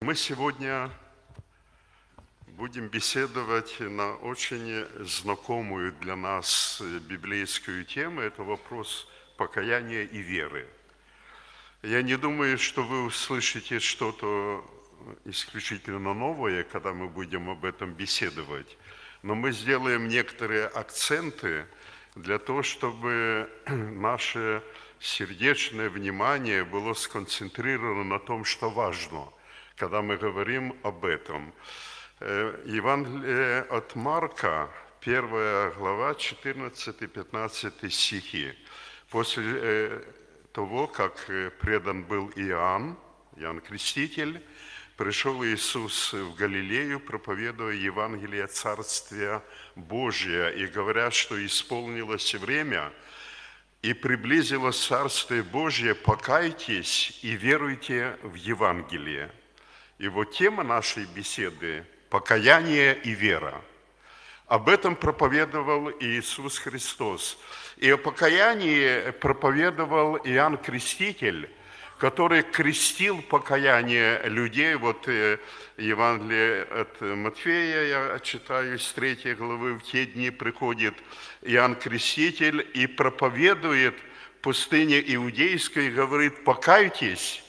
Мы сегодня будем беседовать на очень знакомую для нас библейскую тему. Это вопрос покаяния и веры. Я не думаю, что вы услышите что-то исключительно новое, когда мы будем об этом беседовать. Но мы сделаем некоторые акценты для того, чтобы наше сердечное внимание было сконцентрировано на том, что важно, когда мы говорим об этом. Евангелие от Марка, 1 глава, 14-15 стихи. После того, как предан был Иоанн Креститель, пришел Иисус в Галилею, проповедуя Евангелие Царствия Божия, и говоря, что исполнилось время, и приблизилось Царствие Божие, покайтесь и веруйте в Евангелие. И вот тема нашей беседы – покаяние и вера. Об этом проповедовал Иисус Христос. И о покаянии проповедовал Иоанн Креститель, который крестил покаяние людей. Вот Евангелие от Матфея, я читаю, с 3 главы, в те дни приходит Иоанн Креститель и проповедует в пустыне Иудейской, и говорит: покайтесь,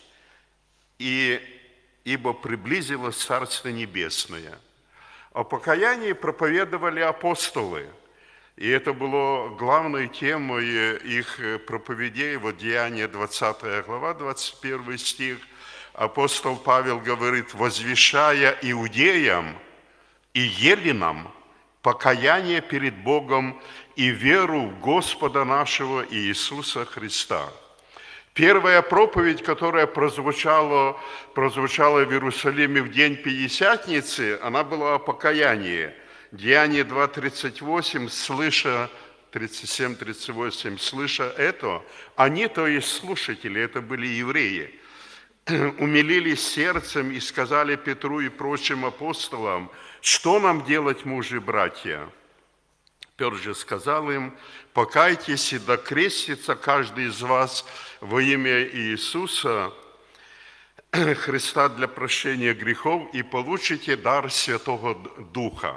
ибо приблизилось Царство Небесное. О покаянии проповедовали апостолы. И это было главной темой их проповедей. Вот Деяния 20 глава, 21 стих. Апостол Павел говорит: возвещая иудеям и еллинам покаяние перед Богом и веру в Господа нашего Иисуса Христа. Первая проповедь, которая прозвучала в Иерусалиме в день Пятидесятницы, она была о покаянии. Деяние 2:38, слыша, 37-38, слыша это, они, то есть слушатели, это были евреи, умилились сердцем и сказали Петру и прочим апостолам: что нам делать, мужи, братья? Петр же сказал им: покайтесь и докрестится каждый из вас во имя Иисуса Христа для прощения грехов, и получите дар Святого Духа.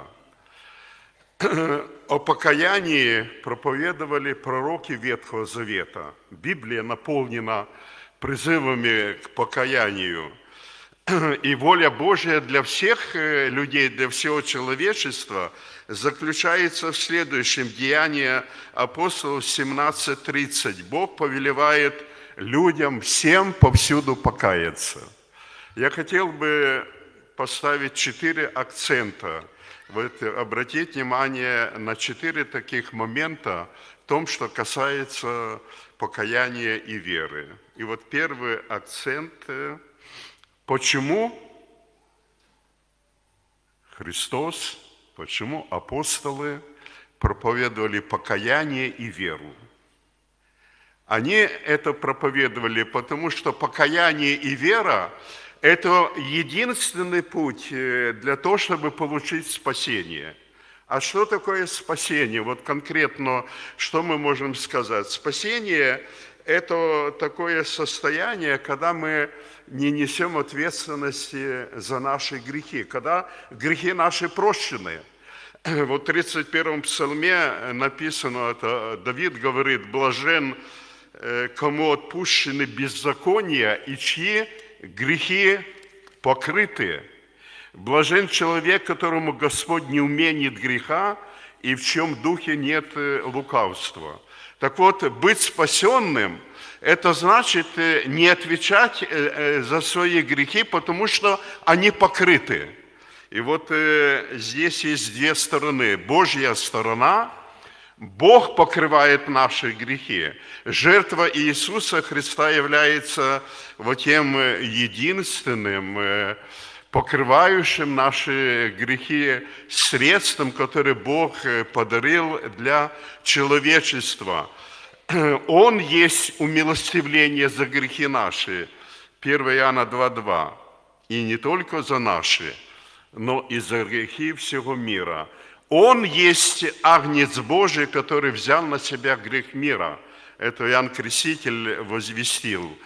О покаянии проповедовали пророки Ветхого Завета. Библия наполнена призывами к покаянию. И воля Божья для всех людей, для всего человечества заключается в следующем. Деяние апостолов 17:30. Бог повелевает людям всем повсюду покаяться. Я хотел бы поставить 4 акцента. Вот, обратить внимание на 4 таких момента в том, что касается покаяния и веры. И вот первый акцент – почему Христос, почему апостолы проповедовали покаяние и веру. Они это проповедовали, потому что покаяние и вера – это единственный путь для того, чтобы получить спасение. А что такое спасение? Вот конкретно, что мы можем сказать? Спасение – это такое состояние, когда мы не несем ответственности за наши грехи, когда грехи наши прощены. Вот в 31-м псалме написано, это Давид говорит: блажен, кому отпущены беззакония и чьи грехи покрыты. Блажен человек, которому Господь не уменит греха и в чем духе нет лукавства. Так вот, быть спасенным – это значит не отвечать за свои грехи, потому что они покрыты. И вот здесь есть 2 стороны. Божья сторона – Бог покрывает наши грехи. Жертва Иисуса Христа является вот тем единственным, покрывающим наши грехи средством, которое Бог подарил для человечества. Он есть умилостивление за грехи наши. 1 Иоанна 2:2. И не только за наши, но и за грехи всего мира. Он есть Агнец Божий, который взял на себя грех мира. Это Иоанн Креститель возвестил.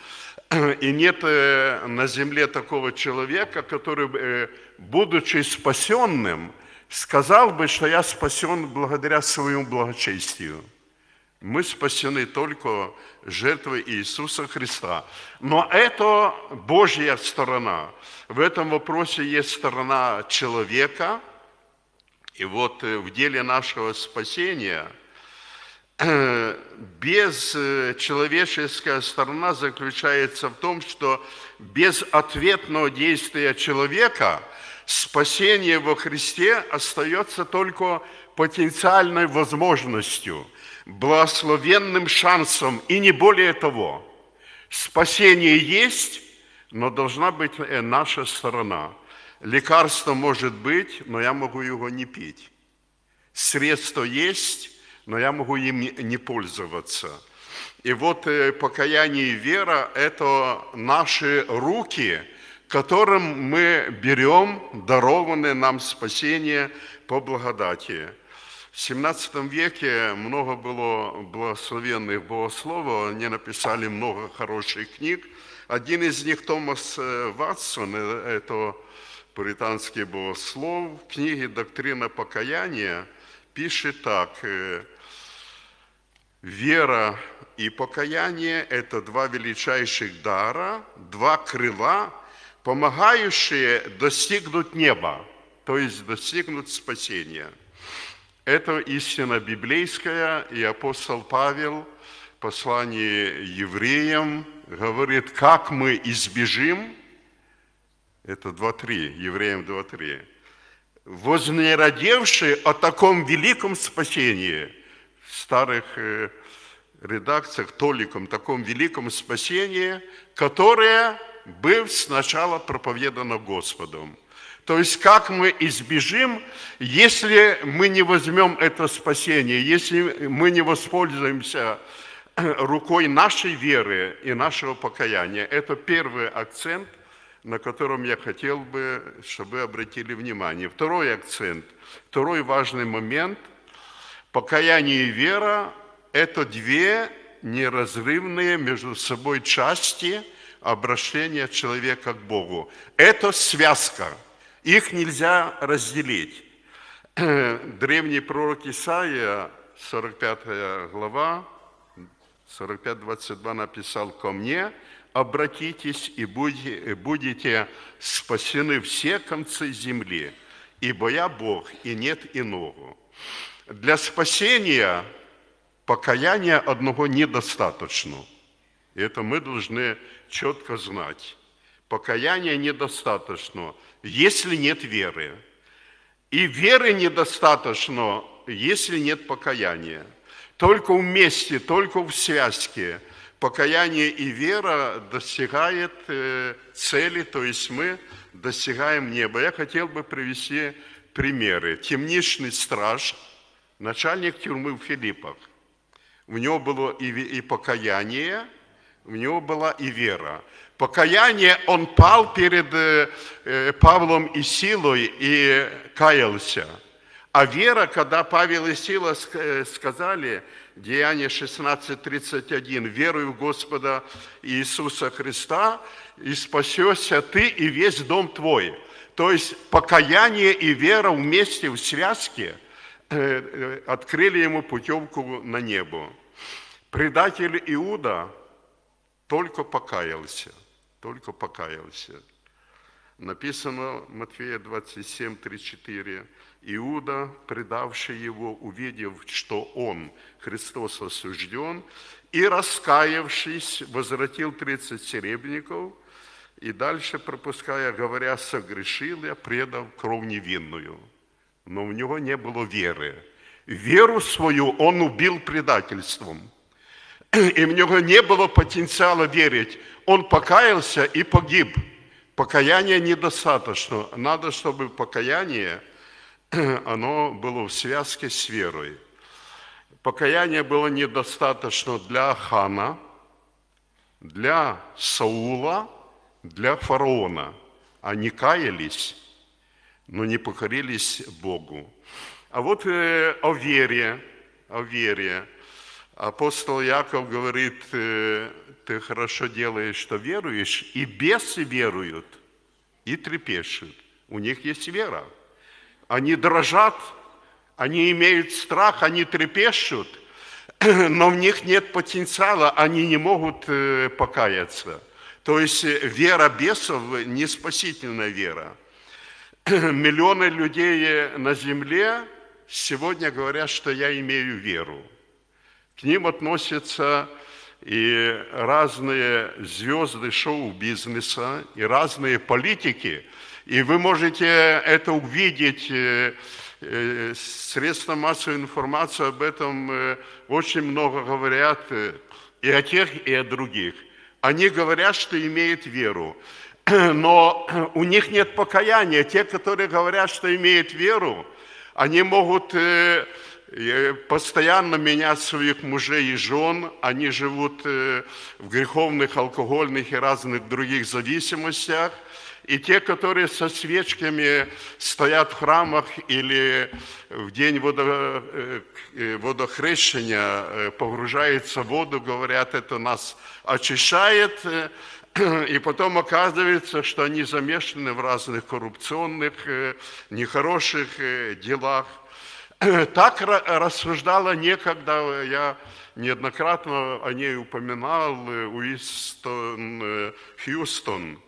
И нет на земле такого человека, который, будучи спасенным, сказал бы, что я спасен благодаря своему благочестию. Мы спасены только жертвой Иисуса Христа. Но это Божья сторона. В этом вопросе есть сторона человека. И вот в деле нашего спасения человеческая сторона заключается в том, что без ответного действия человека спасение во Христе остается только потенциальной возможностью, благословенным шансом, и не более того. Спасение есть, но должна быть наша сторона. Лекарство может быть, но я могу его не пить. Средство есть, но я могу им не пользоваться. И вот покаяние и вера – это наши руки, которым мы берем дарованное нам спасение по благодати. В XVII веке много было благословенных богословов, они написали много хороших книг. Один из них, Томас Ватсон, это пуританский богослов, в книге «Доктрина покаяния» пишет так: «Вера и покаяние – это два величайших дара, два крыла, помогающие достигнуть неба, то есть достигнуть спасения». Это истина библейская, и апостол Павел в послании евреям говорит, как мы избежим, это 2:3, евреям 2:3, вознеродевшие о таком великом спасении, в старых редакциях толиком, таком великом спасении, которое было сначала проповедано Господом. То есть, как мы избежим, если мы не возьмем это спасение, если мы не воспользуемся рукой нашей веры и нашего покаяния. Это первый акцент, на котором я хотел бы, чтобы вы обратили внимание. Второй акцент, второй важный момент. Покаяние и вера – это две неразрывные между собой части обращения человека к Богу. Это связка. Их нельзя разделить. Древний пророк Исаия, 45 глава, 45:22 написал: «Ко мне обратитесь, и будете спасены все концы земли, ибо я Бог, и нет иного». Для спасения покаяния одного недостаточно. И это мы должны четко знать. Покаяния недостаточно, если нет веры. И веры недостаточно, если нет покаяния. Только вместе, только в связке покаяние и вера достигает цели, то есть мы достигаем неба. Я хотел бы привести примеры. Темничный страж, начальник тюрьмы в Филиппах. У него было и покаяние, у него была и вера. Покаяние, он пал перед Павлом и Силой и каялся. А вера, когда Павел и Сила сказали, Деяние 16:31, «Веруй в Господа Иисуса Христа, и спасешься ты и весь дом твой». То есть покаяние и вера вместе в связке открыли ему путевку на небо. Предатель Иуда только покаялся. Только покаялся. Написано в Матфея 27:34. Иуда, предавший его, увидев, что он, Христос, осужден, и, раскаявшись, возвратил 30 серебряников, и дальше, пропуская, говоря, согрешил я, предав кровь невинную. Но у него не было веры. Веру свою он убил предательством. И у него не было потенциала верить. Он покаялся и погиб. Покаяния недостаточно. Надо, чтобы покаяние, оно было в связке с верой. Покаяние было недостаточно для Хана, для Саула, для фараона. Они каялись, но не покорились Богу. А вот о вере. Апостол Яков говорит, ты хорошо делаешь, что веруешь, и бесы веруют, и трепещут. У них есть вера. Они дрожат, они имеют страх, они трепещут, но в них нет потенциала, они не могут покаяться. То есть вера бесов не спасительная вера. Миллионы людей на земле сегодня говорят, что я имею веру. К ним относятся и разные звезды шоу-бизнеса, и разные политики. И вы можете это увидеть, средства массовой информации об этом очень много говорят и о тех, и о других. Они говорят, что имеют веру, но у них нет покаяния. Те, которые говорят, что имеют веру, они могут постоянно менять своих мужей и жен, они живут в греховных, алкогольных и разных других зависимостях. И те, которые со свечками стоят в храмах или в день водохрещения погружаются в воду, говорят, это нас очищает, и потом оказывается, что они замешаны в разных коррупционных, нехороших делах. Так рассуждала некогда, я неоднократно о ней упоминал, Уинстон Хьюстон,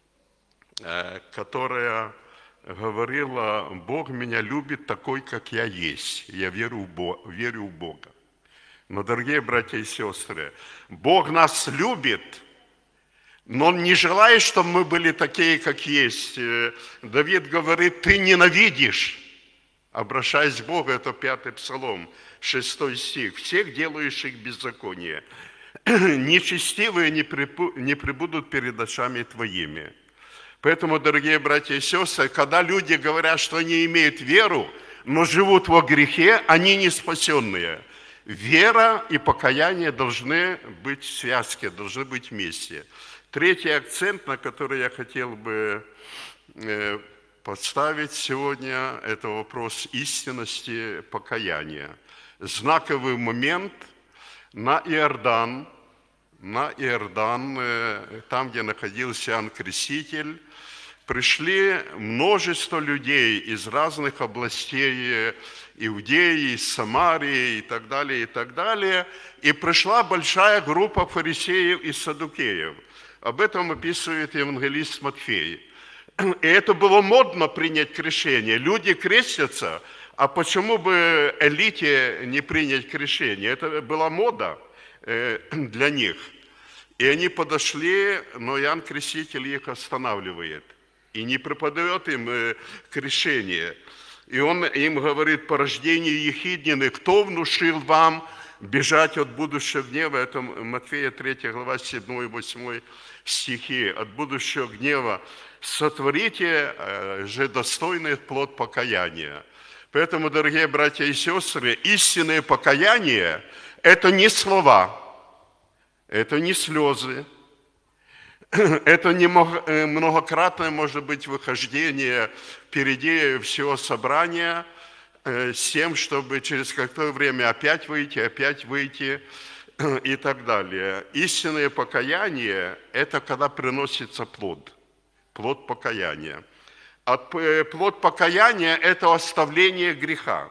которая говорила, Бог меня любит такой, как я есть. Я верю в Бога. Но, дорогие братья и сестры, Бог нас любит, но Он не желает, чтобы мы были такие, как есть. Давид говорит, ты ненавидишь, обращаясь к Богу, это 5-й Псалом, 6 стих, всех делающих беззаконие. Нечестивые не пребудут перед очами твоими. Поэтому, дорогие братья и сестры, когда люди говорят, что они имеют веру, но живут во грехе, они не спасенные. Вера и покаяние должны быть в связке, должны быть вместе. Третий акцент, на который я хотел бы поставить сегодня, это вопрос истинности покаяния. Знаковый момент на Иордан, там, где находился Иоанн Креститель, пришли множество людей из разных областей Иудеи, Самарии и так далее, и пришла большая группа фарисеев и саддукеев. Об этом описывает евангелист Матфей. И это было модно принять крещение. Люди крестятся, а почему бы элите не принять крещение? Это была мода для них. И они подошли, но Иоанн Креститель их останавливает и не преподает им крещение. И он им говорит, по рождению ехиднины, кто внушил вам бежать от будущего гнева? Это Матфея 3 глава 7 и 8 стихи. От будущего гнева сотворите же достойный плод покаяния. Поэтому, дорогие братья и сестры, истинное покаяние – это не слова, это не слезы, это не многократное, может быть, выхождение впереди всего собрания с тем, чтобы через какое-то время опять выйти и так далее. Истинное покаяние – это когда приносится плод покаяния. Плод покаяния – это оставление греха.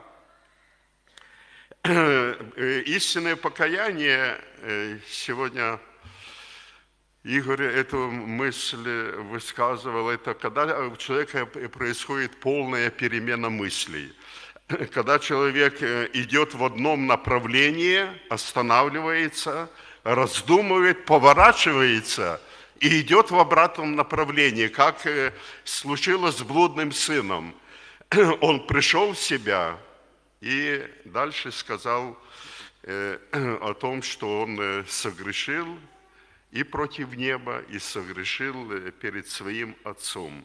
Истинное покаяние, сегодня Игорь эту мысль высказывал, это когда у человека происходит полная перемена мыслей. Когда человек идет в одном направлении, останавливается, раздумывает, поворачивается и идет в обратном направлении, как случилось с блудным сыном. Он пришел в себя и дальше сказал о том, что он согрешил и против неба, и согрешил перед своим отцом.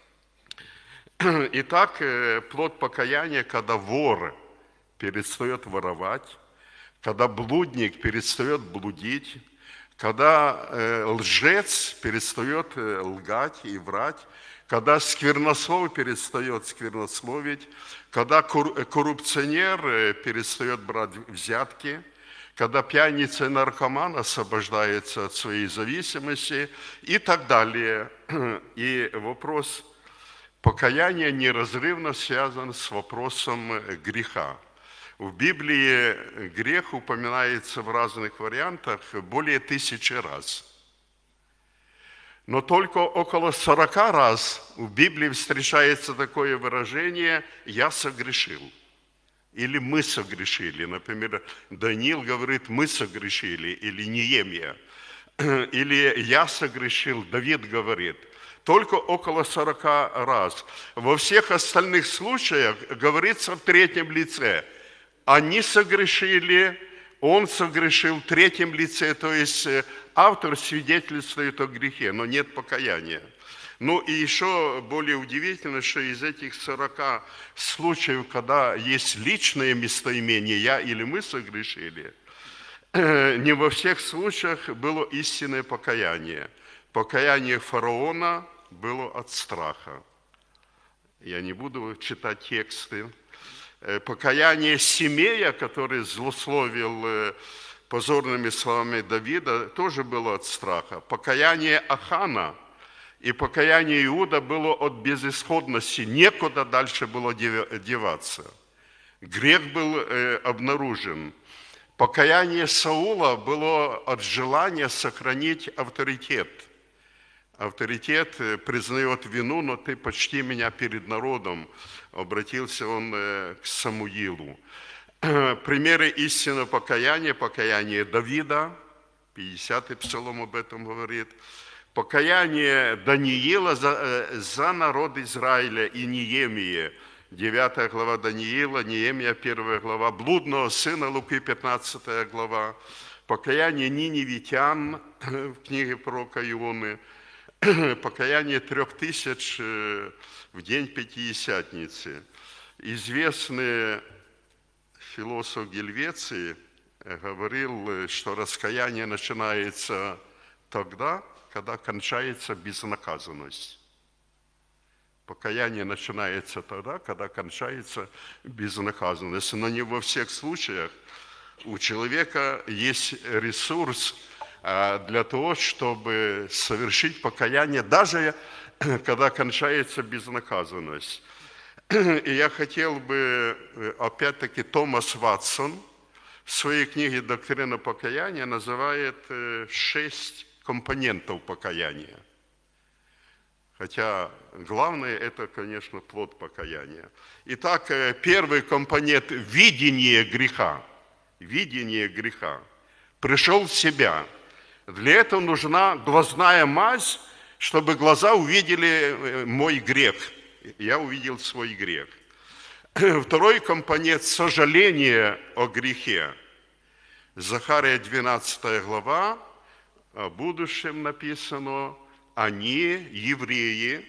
Итак, плод покаяния, когда вор перестает воровать, когда блудник перестает блудить, когда лжец перестает лгать и врать, когда сквернослов перестает сквернословить, когда коррупционер перестает брать взятки, когда пьяница и наркоман освобождается от своей зависимости и так далее. И вопрос покаяния неразрывно связан с вопросом греха. В Библии грех упоминается в разных вариантах более 1000 раз. Но только около 40 раз в Библии встречается такое выражение «я согрешил» или «мы согрешили». Например, Даниил говорит «мы согрешили» или Неемия. Или «я согрешил», Давид говорит. Только около 40 раз. Во всех остальных случаях говорится в третьем лице. Они согрешили, он согрешил в третьем лице, то есть автор свидетельствует о грехе, но нет покаяния. Ну и еще более удивительно, что из этих 40 случаев, когда есть личное местоимение «я» или «мы согрешили», не во всех случаях было истинное покаяние. Покаяние фараона было от страха. Я не буду читать тексты. Покаяние Семея, который злословил позорными словами Давида, тоже было от страха. Покаяние Ахана и покаяние Иуда было от безысходности. Некуда дальше было деваться. Грех был обнаружен. Покаяние Саула было от желания сохранить авторитет. Авторитет признает вину, но ты почти меня перед народом. Обратился он к Самуилу. Примеры истинного покаяния. Покаяние Давида, 50-й псалом об этом говорит. Покаяние Даниила за народ Израиля и Неемии, 9 глава Даниила, Неемия, 1 глава, блудного сына Луки, 15 глава, покаяние ниневитян в книге пророка Ионы, покаяние 3000 в день Пятидесятницы. Известный философ Гельвеций говорил, что раскаяние начинается тогда, когда кончается безнаказанность. Покаяние начинается тогда, когда кончается безнаказанность. Но не во всех случаях у человека есть ресурс для того, чтобы совершить покаяние, даже когда кончается безнаказанность. И я хотел бы, опять-таки, Томас Ватсон в своей книге «Доктрина покаяния» называет 6 компонентов покаяния. Хотя главное – это, конечно, плод покаяния. Итак, первый компонент – видение греха. Видение греха. Пришел в себя. Для этого нужна глазная мазь, чтобы глаза увидели мой грех. Я увидел свой грех. Второй компонент – сожаление о грехе. Захария 12 глава, о будущем написано: они, евреи,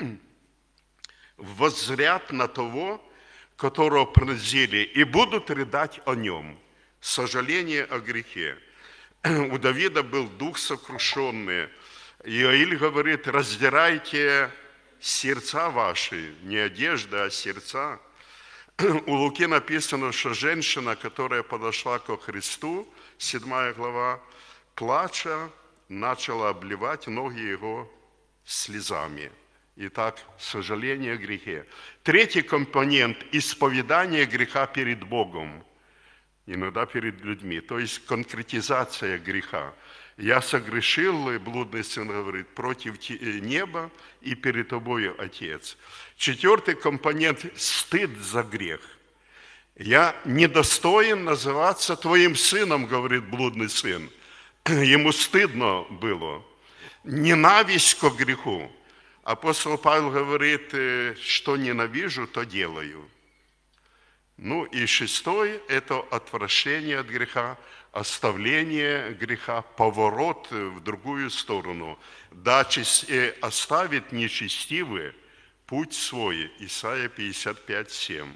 воззрят на того, которого пронзили, и будут рыдать о нем. Сожаление о грехе. У Давида был дух сокрушенный. Иоиль говорит: раздирайте сердца ваши, не одежда, а сердца. У Луки написано, что женщина, которая подошла ко Христу, 7 глава, плача, начала обливать ноги его слезами. Итак, сожаление о грехе. Третий компонент – исповедание греха перед Богом, иногда перед людьми, то есть конкретизация греха. Я согрешил, блудный сын говорит, против неба и перед тобою, Отец. Четвертый компонент – стыд за грех. Я недостоин называться твоим сыном, говорит блудный сын. Ему стыдно было. Ненависть к греху. Апостол Павел говорит, что ненавижу, то делаю. Ну и шестой – это отвращение от греха, оставление греха, поворот в другую сторону. Да, оставит нечестивый путь свой. Исайя 55:7.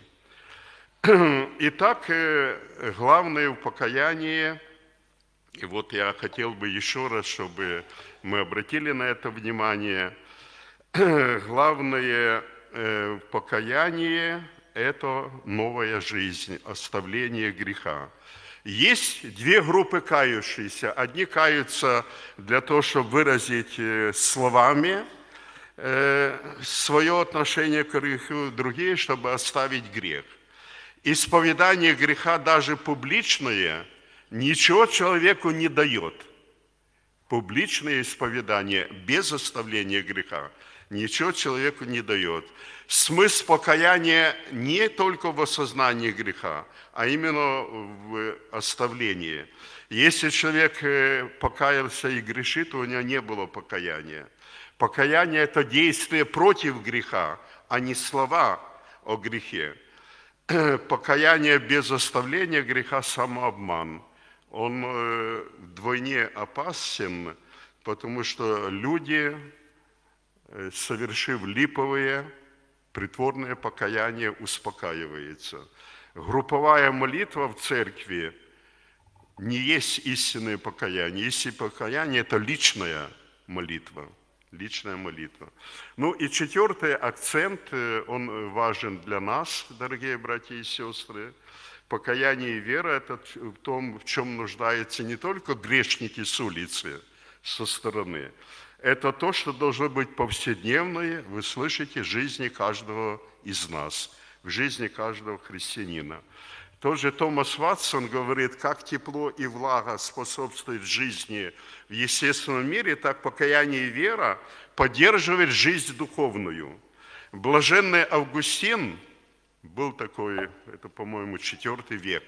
Итак, главное в покаянии, и вот я хотел бы еще раз, чтобы мы обратили на это внимание, главное в покаянии – это новая жизнь, оставление греха. Есть две группы кающиеся. Одни каются для того, чтобы выразить словами свое отношение к греху, другие, чтобы оставить грех. Исповедание греха, даже публичное, ничего человеку не дает. Публичное исповедание без оставления греха ничего человеку не дает. Смысл покаяния не только в осознании греха, а именно в оставлении. Если человек покаялся и грешит, то у него не было покаяния. Покаяние – это действие против греха, а не слова о грехе. Покаяние без оставления греха – самообман. Он вдвойне опасен, потому что люди, совершив липовые, притворное покаяние, успокаиваются. Групповая молитва в церкви не есть истинное покаяние. Истинное покаяние – это личная молитва. Личная молитва. Ну и четвертый акцент, он важен для нас, дорогие братья и сестры. Покаяние и вера – это в том, в чем нуждаются не только грешники с улицы, со стороны. Это то, что должно быть повседневное, вы слышите, в жизни каждого из нас, в жизни каждого христианина. Тот же Томас Ватсон говорит, как тепло и влага способствуют жизни в естественном мире, так покаяние и вера поддерживают жизнь духовную. Блаженный Августин, был такой, это, по-моему, IV век,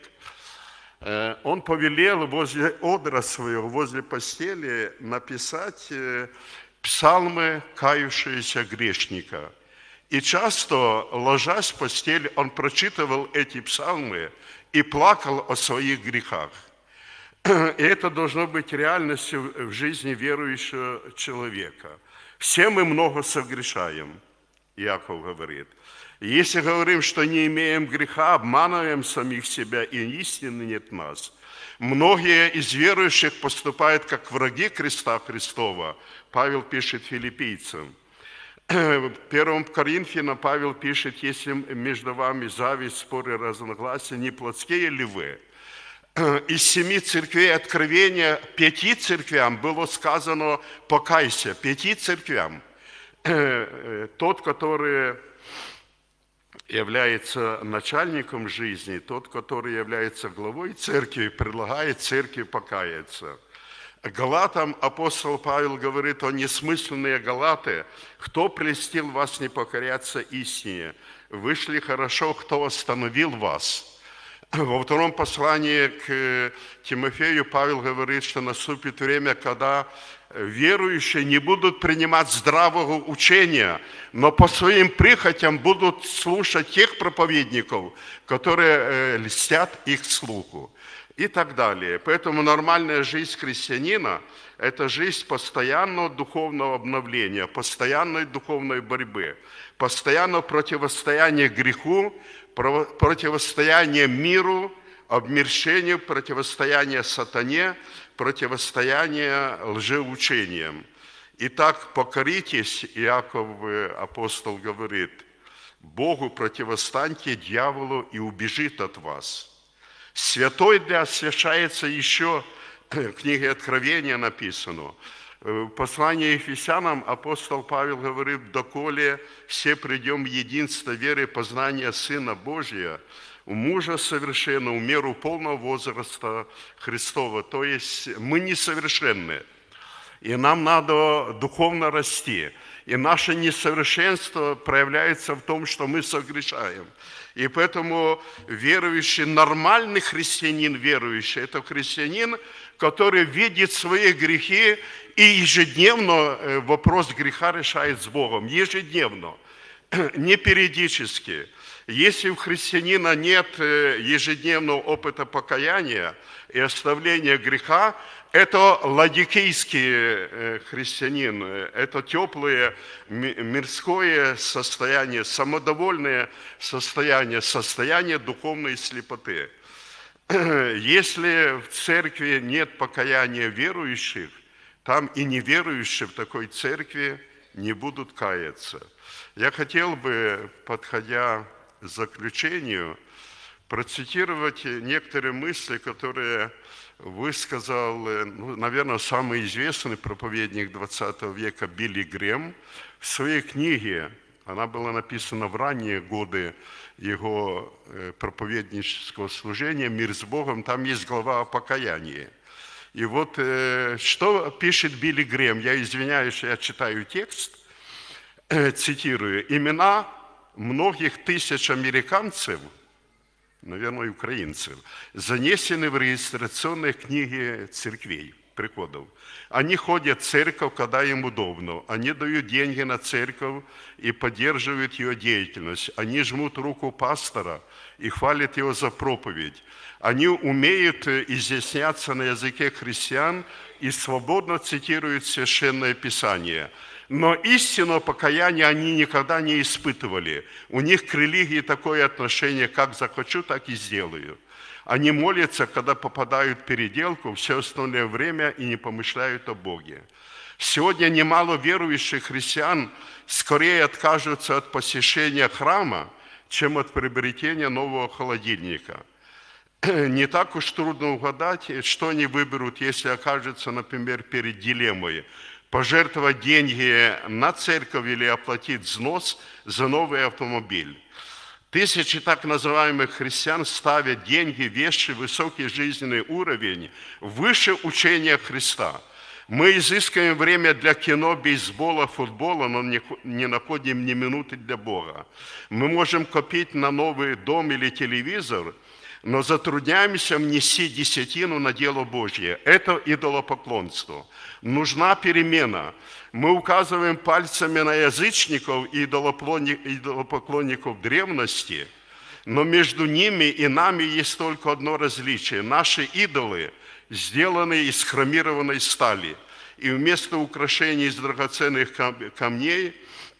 он повелел возле одра своего, возле постели написать псалмы кающегося грешника. И часто, ложась в постель, он прочитывал эти псалмы и плакал о своих грехах. И это должно быть реальностью в жизни верующего человека. Все мы много согрешаем, Иаков говорит. Если говорим, что не имеем греха, обманываем самих себя, и истины нет в нас. Многие из верующих поступают как враги креста Христова. Павел пишет филиппийцам. В 1 Коринфянам Павел пишет, если между вами зависть, споры, разногласия, не плотские ли вы? Из 7 церквей Откровения 5 церквям было сказано «покайся», 5 церквям. Тот, который является начальником жизни, тот, который является главой церкви, предлагает церкви покаяться. Галатам апостол Павел говорит о несмысленные галаты. Кто прельстил вас не покоряться истине? Вышли хорошо, кто остановил вас? Во втором послании к Тимофею Павел говорит, что наступит время, когда верующие не будут принимать здравого учения, но по своим прихотям будут слушать тех проповедников, которые льстят их слуху. И так далее. Поэтому нормальная жизнь христианина – это жизнь постоянного духовного обновления, постоянной духовной борьбы, постоянного противостояния греху, противостояния миру, обмерщению, противостояния сатане, противостояния лжеучениям. Итак, покоритесь, Иаков апостол говорит, Богу противостаньте дьяволу и убежит от вас. Святой для освящается еще, в книге Откровения написано. В послании Ефесянам апостол Павел говорит, доколе все придем в единство веры и познания Сына Божия, у мужа совершенно, в меру полного возраста Христова. То есть мы несовершенны, и нам надо духовно расти. И наше несовершенство проявляется в том, что мы согрешаем. И поэтому верующий, нормальный христианин верующий, это христианин, который видит свои грехи и ежедневно вопрос греха решает с Богом. Ежедневно, не периодически. Если у христианина нет ежедневного опыта покаяния и оставления греха, это ладикийский христианин, это теплое мирское состояние, самодовольное состояние, состояние духовной слепоты. Если в церкви нет покаяния верующих, там и неверующие в такой церкви не будут каяться. Я хотел бы, подходя к заключению, процитировать некоторые мысли, которые высказал, наверное, самый известный проповедник 20 века Билли Грэм в своей книге. Она была написана в ранние годы его проповеднического служения «Мир с Богом». Там есть глава о покаянии. И вот что пишет Билли Грэм. Я извиняюсь, я читаю текст, цитирую. «Имена многих тысяч американцев, наверное, украинцев, занесены в регистрационные книги церквей, приходов. Они ходят в церковь, когда им удобно. Они дают деньги на церковь и поддерживают ее деятельность. Они жмут руку пастора и хвалят его за проповедь. Они умеют изъясняться на языке христиан и свободно цитируют Священное Писание. Но истинного покаяния они никогда не испытывали. У них к религии такое отношение, как захочу, так и сделаю. Они молятся, когда попадают в переделку, все остальное время и не помышляют о Боге. Сегодня немало верующих христиан скорее откажутся от посещения храма, чем от приобретения нового холодильника. Не так уж трудно угадать, что они выберут, если окажутся, например, перед дилеммой – пожертвовать деньги на церковь или оплатить взнос за новый автомобиль. Тысячи так называемых христиан ставят деньги, вещи, высокий жизненный уровень выше учения Христа. Мы изыскиваем время для кино, бейсбола, футбола, но не находим ни минуты для Бога. Мы можем копить на новый дом или телевизор, но затрудняемся внести десятину на дело Божье. Это идолопоклонство. Нужна перемена. Мы указываем пальцами на язычников и идолопоклонников древности, но между ними и нами есть только одно различие. Наши идолы сделаны из хромированной стали, и вместо украшений из драгоценных камней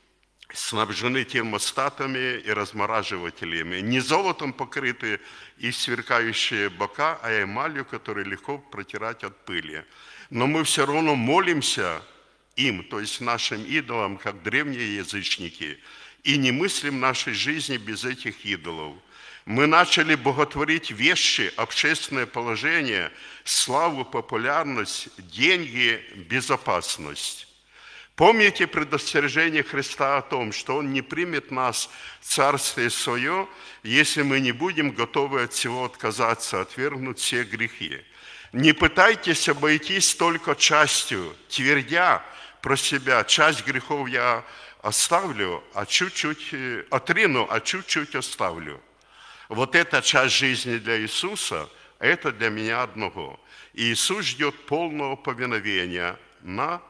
снабжены термостатами и размораживателями. Не золотом покрыты и сверкающие бока, а эмалью, которую легко протирать от пыли. Но мы все равно молимся им, то есть нашим идолам, как древние язычники, и не мыслим нашей жизни без этих идолов. Мы начали боготворить вещи, общественное положение, славу, популярность, деньги, безопасность. Помните предостережение Христа о том, что Он не примет нас в Царствие Свое, если мы не будем готовы от всего отказаться, отвергнуть все грехи. Не пытайтесь обойтись только частью, твердя про себя, часть грехов я оставлю, а чуть-чуть отрину, а чуть-чуть оставлю. Вот эта часть жизни для Иисуса, это для меня одного. И Иисус ждет полного повиновения на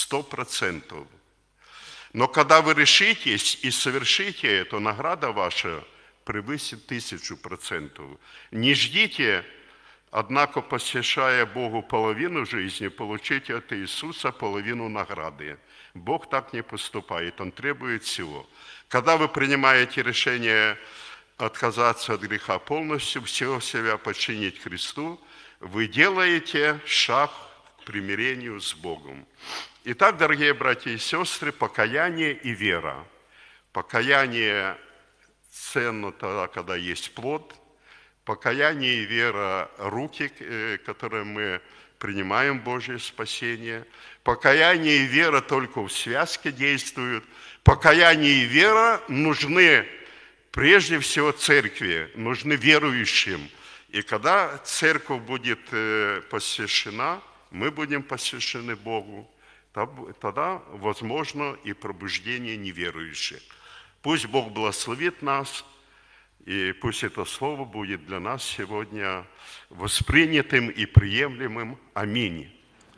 100%. Но когда вы решитесь и совершите это, награда ваша превысит 1000%. Не ждите, однако, посвящая Богу половину жизни, получите от Иисуса половину награды. Бог так не поступает, Он требует всего. Когда вы принимаете решение отказаться от греха полностью, все себя подчинить Христу, вы делаете шаг к примирению с Богом. Итак, дорогие братья и сестры, покаяние и вера. Покаяние ценно тогда, когда есть плод. Покаяние и вера – руки, которые мы принимаем Божье спасение. Покаяние и вера только в связке действуют. Покаяние и вера нужны прежде всего церкви, нужны верующим. И когда церковь будет посвящена, мы будем посвящены Богу, тогда возможно и пробуждение неверующих. Пусть Бог благословит нас, и пусть это слово будет для нас сегодня воспринятым и приемлемым. Аминь.